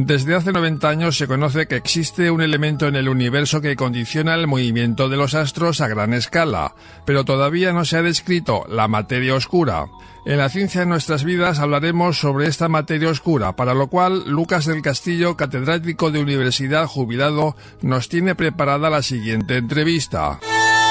Desde hace 90 años se conoce que existe un elemento en el universo que condiciona el movimiento de los astros a gran escala, pero todavía no se ha descrito: la materia oscura. En la ciencia de nuestras vidas hablaremos sobre esta materia oscura, para lo cual Lucas del Castillo, catedrático de universidad jubilado, nos tiene preparada la siguiente entrevista.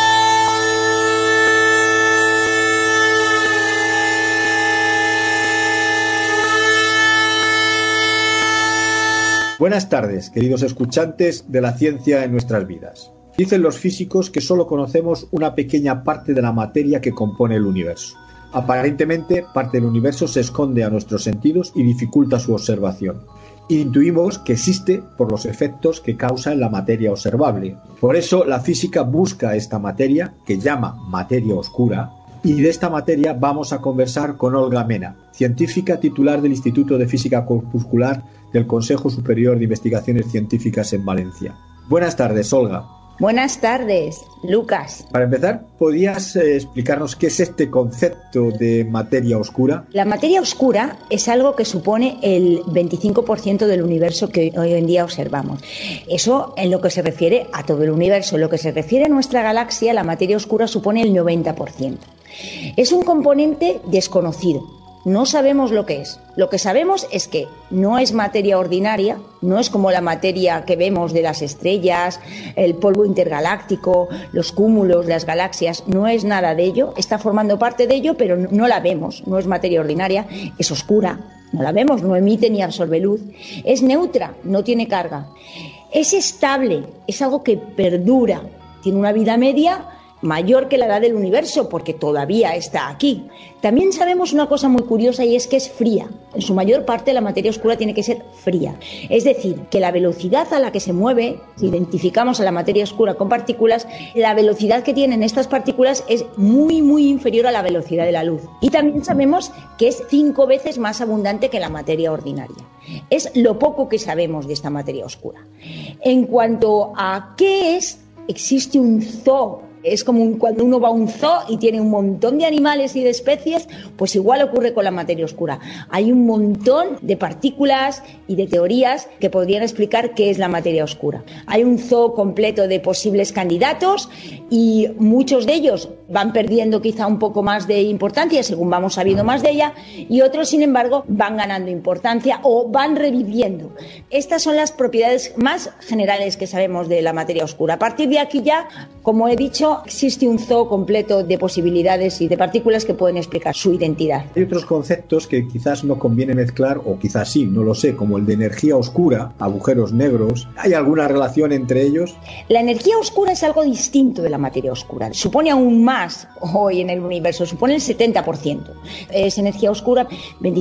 Buenas tardes, queridos escuchantes de la ciencia en nuestras vidas. Dicen los físicos que solo conocemos una pequeña parte de la materia que compone el universo. Aparentemente, parte del universo se esconde a nuestros sentidos y dificulta su observación. Intuimos que existe por los efectos que causa en la materia observable. Por eso, la física busca esta materia, que llama materia oscura, y de esta materia vamos a conversar con Olga Mena, científica titular del Instituto de Física Corpuscular del Consejo Superior de Investigaciones Científicas en Valencia. Buenas tardes, Olga. Buenas tardes, Lucas. Para empezar, ¿podrías explicarnos qué es este concepto de materia oscura? La materia oscura es algo que supone el 25% del universo que hoy en día observamos. Eso en lo que se refiere a todo el universo. En lo que se refiere a nuestra galaxia, la materia oscura supone el 90%. Es un componente desconocido. No sabemos lo que es. Lo que sabemos es que no es materia ordinaria, no es como la materia que vemos de las estrellas, el polvo intergaláctico, los cúmulos, las galaxias, no es nada de ello, está formando parte de ello, pero no la vemos, no es materia ordinaria, es oscura, no la vemos, no emite ni absorbe luz, es neutra, no tiene carga, es estable, es algo que perdura, tiene una vida media mayor que la edad del universo, porque todavía está aquí. También sabemos una cosa muy curiosa, y es que es fría. En su mayor parte la materia oscura tiene que ser fría. Es decir, que la velocidad a la que se mueve, si identificamos a la materia oscura con partículas, la velocidad que tienen estas partículas es muy, muy inferior a la velocidad de la luz. Y también sabemos que es 5 veces más abundante que la materia ordinaria. Es lo poco que sabemos de esta materia oscura. En cuanto a qué es, existe un zoo. Es como cuando uno va a un zoo y tiene un montón de animales y de especies, pues igual ocurre con la materia oscura. Hay un montón de partículas y de teorías que podrían explicar qué es la materia oscura. Hay un zoo completo de posibles candidatos y muchos de ellos van perdiendo quizá un poco más de importancia según vamos sabiendo más de ella, y otros, sin embargo, van ganando importancia o van reviviendo. Estas son las propiedades más generales que sabemos de la materia oscura. A partir de aquí ya, como he dicho, existe un zoo completo de posibilidades y de partículas que pueden explicar su identidad. Hay otros conceptos que quizás no conviene mezclar, o quizás sí, no lo sé, como el de energía oscura, agujeros negros. ¿Hay alguna relación entre ellos? La energía oscura es algo distinto de la materia oscura. Supone aún más hoy en el universo, supone el 70%. Es energía oscura,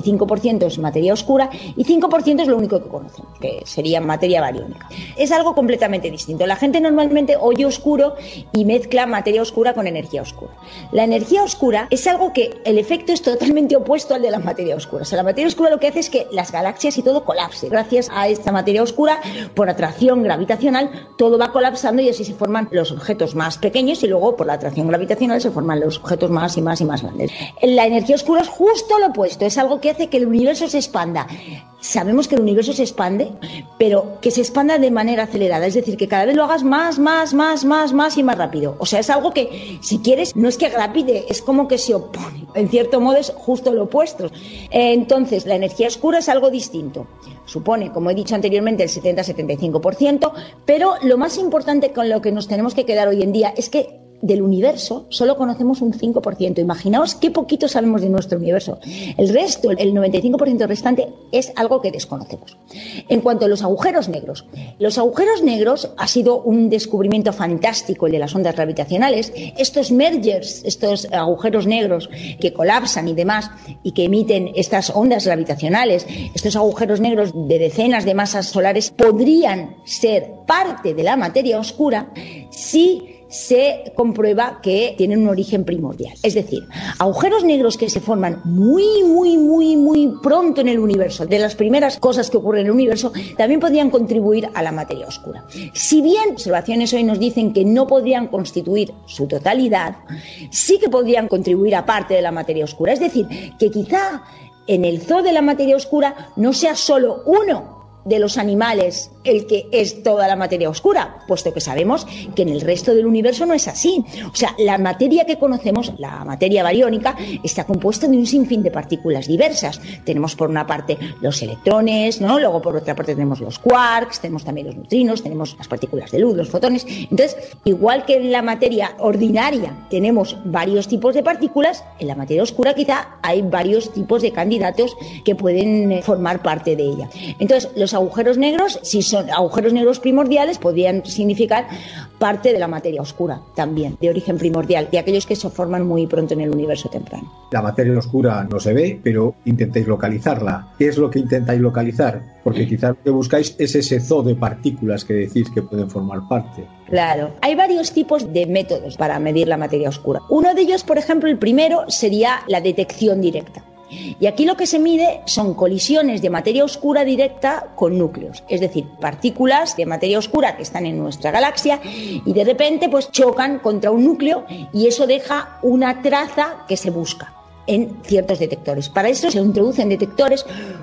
25% es materia oscura y 5% es lo único que conocemos, que sería materia bariónica. Es algo completamente distinto. La gente normalmente oye oscuro y mezcla materia oscura con energía oscura. La energía oscura es algo que el efecto es totalmente opuesto al de la materia oscura. O sea, la materia oscura lo que hace es que las galaxias y todo colapse. Gracias a esta materia oscura, por atracción gravitacional, todo va colapsando y así se forman los objetos más pequeños y luego por la atracción gravitacional se forman los objetos más y más y más grandes. La energía oscura es justo lo opuesto. Es algo que hace que el universo se expanda. Sabemos que el universo se expande, pero que se expanda de manera acelerada, es decir, que cada vez lo hagas más y más rápido. O sea, es algo que, si quieres, no es que agravide, es como que se opone. En cierto modo es justo lo opuesto. Entonces, la energía oscura es algo distinto. Supone, como he dicho anteriormente, el 70-75%, pero lo más importante con lo que nos tenemos que quedar hoy en día es que del universo solo conocemos un 5%. Imaginaos qué poquito sabemos de nuestro universo. El resto, el 95% restante, es algo que desconocemos. En cuanto a los agujeros negros ha sido un descubrimiento fantástico, el de las ondas gravitacionales. Estos mergers, estos agujeros negros que colapsan y demás y que emiten estas ondas gravitacionales, estos agujeros negros de decenas de masas solares podrían ser parte de la materia oscura si se comprueba que tienen un origen primordial. Es decir, agujeros negros que se forman muy pronto en el universo, de las primeras cosas que ocurren en el universo, también podrían contribuir a la materia oscura. Si bien observaciones hoy nos dicen que no podrían constituir su totalidad, sí que podrían contribuir a parte de la materia oscura. Es decir, que quizá en el zoo de la materia oscura no sea solo uno de los animales el que es toda la materia oscura, puesto que sabemos que en el resto del universo no es así. O sea, la materia que conocemos, la materia bariónica, está compuesta de un sinfín de partículas diversas. Tenemos por una parte los electrones, ¿no? Luego por otra parte tenemos los quarks, tenemos también los neutrinos, tenemos las partículas de luz, los fotones. Entonces, igual que en la materia ordinaria tenemos varios tipos de partículas, en la materia oscura quizá hay varios tipos de candidatos que pueden formar parte de ella. Entonces, los agujeros negros, si son agujeros negros primordiales, podrían significar parte de la materia oscura también, de origen primordial, de aquellos que se forman muy pronto en el universo temprano. La materia oscura no se ve, pero intentáis localizarla. ¿Qué es lo que intentáis localizar? Porque quizás lo que buscáis es ese zoo de partículas que decís que pueden formar parte. Claro, hay varios tipos de métodos para medir la materia oscura. Uno de ellos, por ejemplo, el primero sería la detección directa. Y aquí lo que se mide son colisiones de materia oscura directa con núcleos, es decir, partículas de materia oscura que están en nuestra galaxia y de repente pues chocan contra un núcleo y eso deja una traza que se busca en ciertos detectores. Para eso se introducen detectores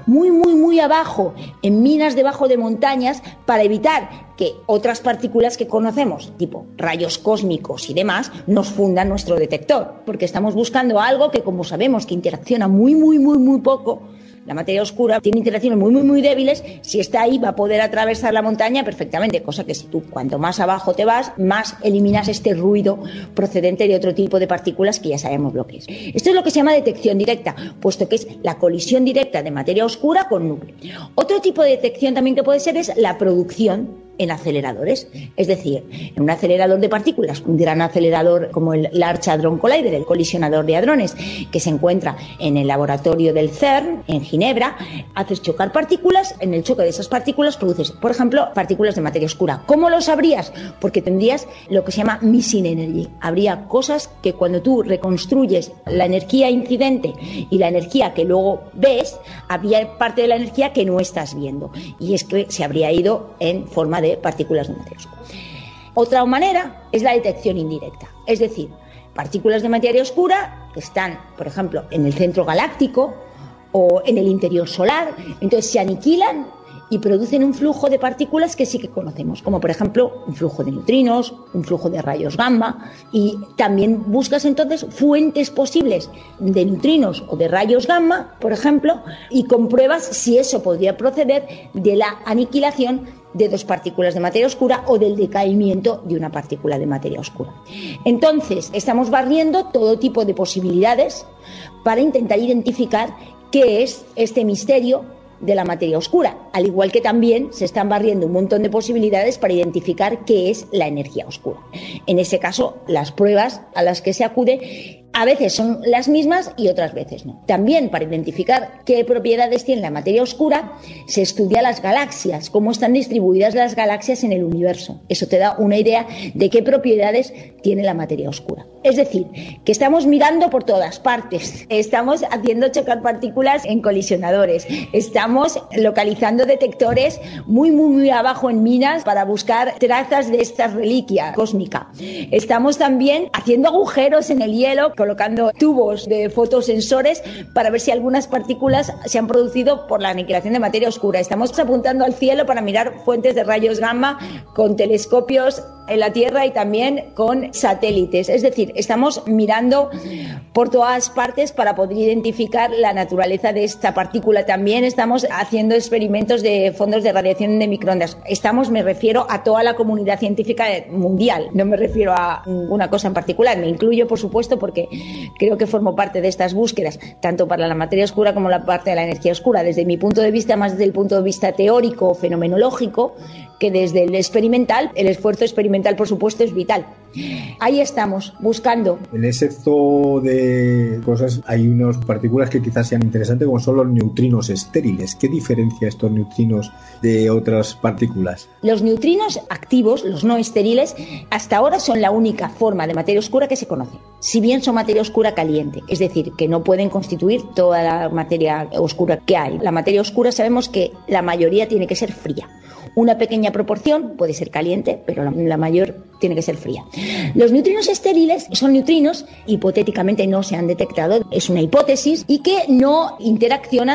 muy abajo, en minas debajo de montañas, para evitar que otras partículas que conocemos, tipo rayos cósmicos y demás, nos fundan nuestro detector, porque estamos buscando algo que, como sabemos que interacciona muy poco. La materia oscura tiene interacciones muy débiles. Si está ahí, va a poder atravesar la montaña perfectamente, cosa que si tú cuanto más abajo te vas, más eliminas este ruido procedente de otro tipo de partículas que ya sabemos lo que es. Esto es lo que se llama detección directa, puesto que es la colisión directa de materia oscura con núcleo. Otro tipo de detección también que puede ser es la producción en aceleradores, es decir, en un acelerador de partículas, un gran acelerador como el Large Hadron Collider, el colisionador de hadrones, que se encuentra en el laboratorio del CERN, en Ginebra, haces chocar partículas, en el choque de esas partículas produces, por ejemplo, partículas de materia oscura. ¿Cómo lo sabrías? Porque tendrías lo que se llama missing energy. Habría cosas que cuando tú reconstruyes la energía incidente y la energía que luego ves, habría parte de la energía que no estás viendo, y es que se habría ido en forma de partículas de materia oscura. Otra manera es la detección indirecta, es decir, partículas de materia oscura que están, por ejemplo, en el centro galáctico o en el interior solar, entonces se aniquilan y producen un flujo de partículas que sí que conocemos, como por ejemplo un flujo de neutrinos, un flujo de rayos gamma, y también buscas entonces fuentes posibles de neutrinos o de rayos gamma, por ejemplo, y compruebas si eso podría proceder de la aniquilación de dos partículas de materia oscura o del decaimiento de una partícula de materia oscura. Entonces, estamos barriendo todo tipo de posibilidades para intentar identificar qué es este misterio de la materia oscura, al igual que también se están barriendo un montón de posibilidades para identificar qué es la energía oscura. En ese caso, las pruebas a las que se acude a veces son las mismas y otras veces no. También para identificar qué propiedades tiene la materia oscura, se estudia las galaxias, cómo están distribuidas las galaxias en el universo. Eso te da una idea de qué propiedades tiene la materia oscura. Es decir, que estamos mirando por todas partes, estamos haciendo chocar partículas en colisionadores, estamos localizando detectores muy abajo en minas para buscar trazas de esta reliquia cósmica. Estamos también haciendo agujeros en el hielo, colocando tubos de fotosensores para ver si algunas partículas se han producido por la aniquilación de materia oscura. Estamos apuntando al cielo para mirar fuentes de rayos gamma con telescopios en la Tierra y también con satélites. Es decir, estamos mirando por todas partes para poder identificar la naturaleza de esta partícula. También estamos haciendo experimentos de fondos de radiación de microondas. Me refiero a toda la comunidad científica mundial, no me refiero a ninguna cosa en particular. Me incluyo, por supuesto, porque creo que formo parte de estas búsquedas, tanto para la materia oscura como la parte de la energía oscura, desde mi punto de vista, más desde el punto de vista teórico, fenomenológico, que desde el experimental. El esfuerzo experimental, por supuesto, es vital. Ahí estamos, buscando. En ese zoo de cosas hay unas partículas que quizás sean interesantes, como son los neutrinos estériles. ¿Qué diferencia estos neutrinos de otras partículas? Los neutrinos activos, los no estériles, hasta ahora son la única forma de materia oscura que se conoce. Si bien son materia oscura caliente, es decir, que no pueden constituir toda la materia oscura que hay. La materia oscura sabemos que la mayoría tiene que ser fría. Una pequeña proporción puede ser caliente, pero la mayor tiene que ser fría. Los neutrinos estériles son neutrinos, hipotéticamente no se han detectado, es una hipótesis, y que no interaccionan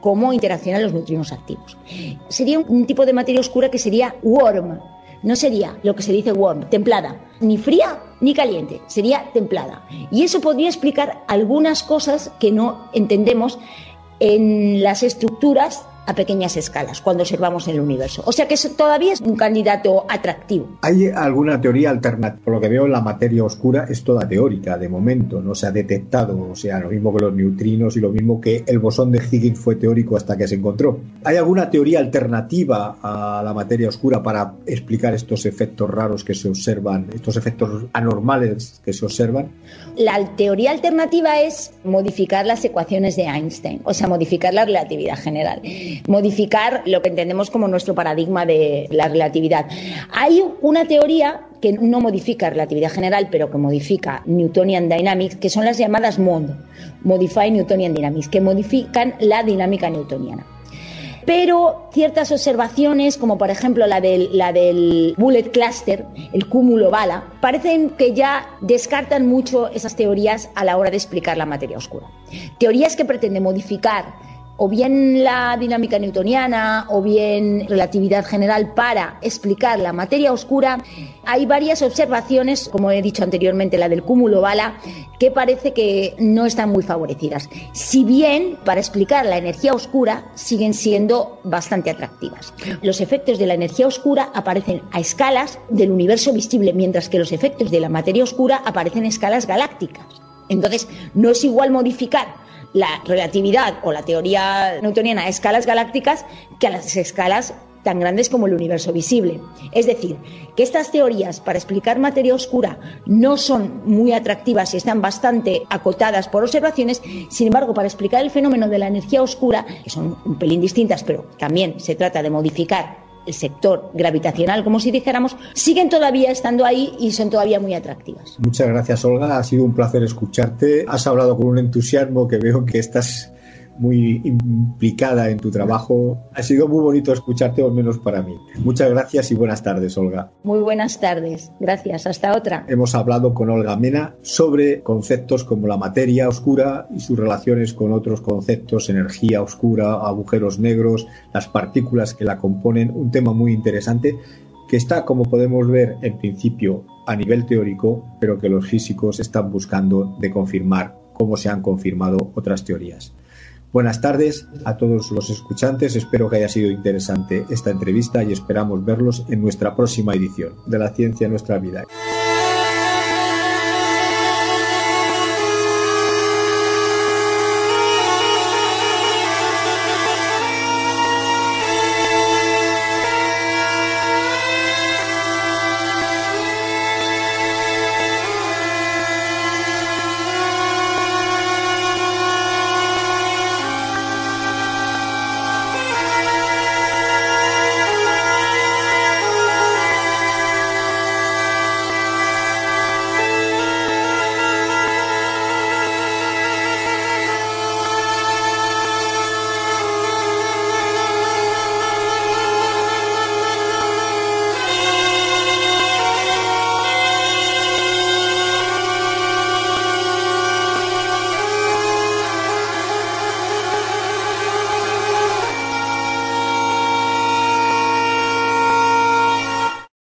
cómo interaccionan los neutrinos activos. Sería un tipo de materia oscura que sería warm. No sería lo que se dice warm, templada, ni fría ni caliente, sería templada. Y eso podría explicar algunas cosas que no entendemos en las estructuras a pequeñas escalas cuando observamos el universo. O sea que eso todavía es un candidato atractivo. ¿Hay alguna teoría alternativa? Por lo que veo, la materia oscura es toda teórica de momento, no se ha detectado, o sea, lo mismo que los neutrinos y lo mismo que el bosón de Higgins fue teórico hasta que se encontró. ¿Hay alguna teoría alternativa a la materia oscura para explicar estos efectos raros que se observan, estos efectos anormales que se observan? La teoría alternativa es modificar las ecuaciones de Einstein, o sea, modificar la relatividad general, modificar lo que entendemos como nuestro paradigma de la relatividad. Hay una teoría que no modifica relatividad general, pero que modifica Newtonian Dynamics, que son las llamadas MOND, Modify Newtonian Dynamics, que modifican la dinámica newtoniana. Pero ciertas observaciones, como por ejemplo la del Bullet Cluster, el cúmulo bala, parecen que ya descartan mucho esas teorías a la hora de explicar la materia oscura. Teorías que pretenden modificar o bien la dinámica newtoniana o bien relatividad general para explicar la materia oscura. Hay varias observaciones, como he dicho anteriormente, la del cúmulo bala, que parece que no están muy favorecidas. Si bien, para explicar la energía oscura, siguen siendo bastante atractivas. Los efectos de la energía oscura aparecen a escalas del universo visible, mientras que los efectos de la materia oscura aparecen a escalas galácticas. Entonces, no es igual modificar la relatividad o la teoría newtoniana a escalas galácticas que a las escalas tan grandes como el universo visible. Es decir, que estas teorías para explicar materia oscura no son muy atractivas y están bastante acotadas por observaciones. Sin embargo, para explicar el fenómeno de la energía oscura, que son un pelín distintas, pero también se trata de modificar el sector gravitacional, como si dijéramos, siguen todavía estando ahí y son todavía muy atractivas. Muchas gracias, Olga. Ha sido un placer escucharte. Has hablado con un entusiasmo que veo que estás muy implicada en tu trabajo. Ha sido muy bonito escucharte, o al menos para mí. Muchas gracias y buenas tardes, Olga. Muy buenas tardes. Gracias. Hasta otra. Hemos hablado con Olga Mena sobre conceptos como la materia oscura y sus relaciones con otros conceptos, energía oscura, agujeros negros, las partículas que la componen. Un tema muy interesante que está, como podemos ver, en principio a nivel teórico, pero que los físicos están buscando de confirmar, como se han confirmado otras teorías. Buenas tardes a todos los escuchantes, espero que haya sido interesante esta entrevista y esperamos verlos en nuestra próxima edición de La Ciencia en Nuestra Vida.